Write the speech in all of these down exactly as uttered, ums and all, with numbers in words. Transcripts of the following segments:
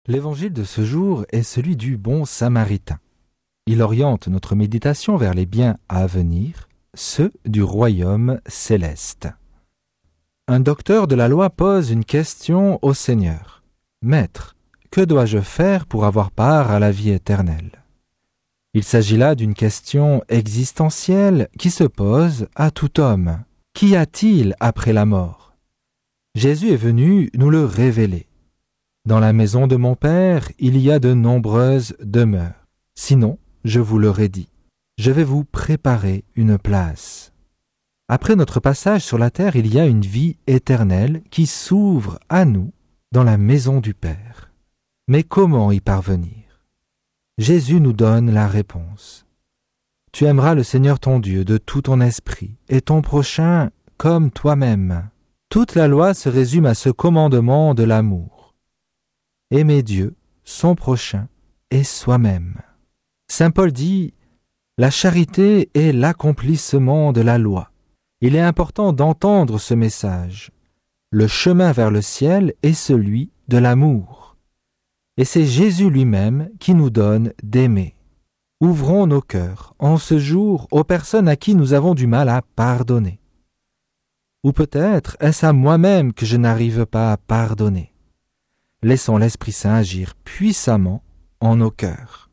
L'évangile de ce jour est celui du bon samaritain. Il oriente notre méditation vers les biens à venir, ceux du royaume céleste. Un docteur de la loi pose une question au Seigneur. « Maître, que dois-je faire pour avoir part à la vie éternelle ?» Il s'agit là d'une question existentielle qui se pose à tout homme. Qu'y a-t-il après la mort ? Jésus est venu nous le révéler. Dans la maison de mon Père, il y a de nombreuses demeures. Sinon, je vous l'aurais dit, je vais vous préparer une place. Après notre passage sur la terre, il y a une vie éternelle qui s'ouvre à nous dans la maison du Père. Mais comment y parvenir ? Jésus nous donne la réponse. Tu aimeras le Seigneur ton Dieu de tout ton esprit et ton prochain comme toi-même. Toute la loi se résume à ce commandement de l'amour. Aimer Dieu, son prochain et soi-même. Saint Paul dit « La charité est l'accomplissement de la loi ». Il est important d'entendre ce message. Le chemin vers le ciel est celui de l'amour. Et c'est Jésus lui-même qui nous donne d'aimer. Ouvrons nos cœurs en ce jour aux personnes à qui nous avons du mal à pardonner. Ou peut-être est-ce à moi-même que je n'arrive pas à pardonner. Laissons l'Esprit Saint agir puissamment en nos cœurs.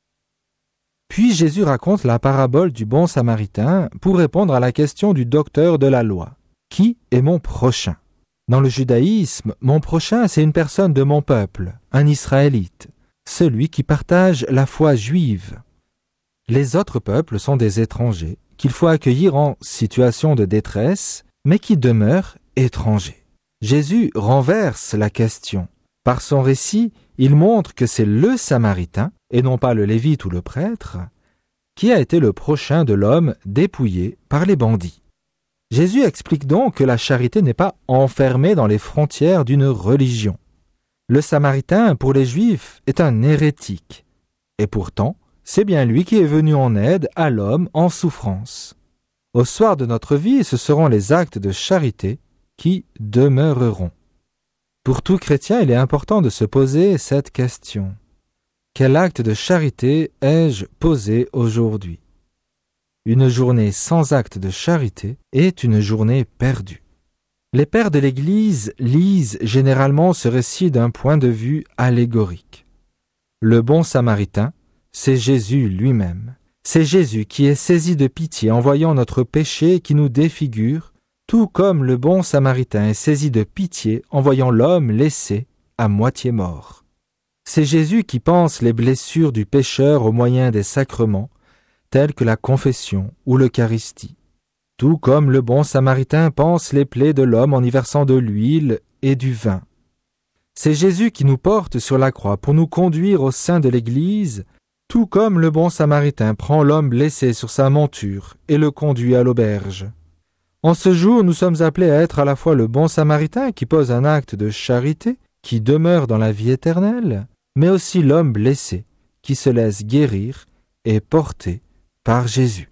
Puis Jésus raconte la parabole du bon samaritain pour répondre à la question du docteur de la loi. Qui est mon prochain ? Dans le judaïsme, mon prochain, c'est une personne de mon peuple, un Israélite, celui qui partage la foi juive. Les autres peuples sont des étrangers qu'il faut accueillir en situation de détresse, mais qui demeurent étrangers. Jésus renverse la question. Par son récit, il montre que c'est le Samaritain, et non pas le Lévite ou le prêtre, qui a été le prochain de l'homme dépouillé par les bandits. Jésus explique donc que la charité n'est pas enfermée dans les frontières d'une religion. Le Samaritain, pour les Juifs, est un hérétique, et pourtant, c'est bien lui qui est venu en aide à l'homme en souffrance. Au soir de notre vie, ce seront les actes de charité qui demeureront. Pour tout chrétien, il est important de se poser cette question. Quel acte de charité ai-je posé aujourd'hui ? Une journée sans acte de charité est une journée perdue. Les pères de l'Église lisent généralement ce récit d'un point de vue allégorique. Le bon samaritain, c'est Jésus lui-même. C'est Jésus qui est saisi de pitié en voyant notre péché qui nous défigure, tout comme le bon samaritain est saisi de pitié en voyant l'homme laissé à moitié mort. C'est Jésus qui pense les blessures du pécheur au moyen des sacrements, tels que la confession ou l'Eucharistie. Tout comme le bon samaritain pense les plaies de l'homme en y versant de l'huile et du vin. C'est Jésus qui nous porte sur la croix pour nous conduire au sein de l'Église, tout comme le bon samaritain prend l'homme blessé sur sa monture et le conduit à l'auberge. En ce jour, nous sommes appelés à être à la fois le bon samaritain qui pose un acte de charité, qui demeure dans la vie éternelle, mais aussi l'homme blessé qui se laisse guérir et porter par Jésus.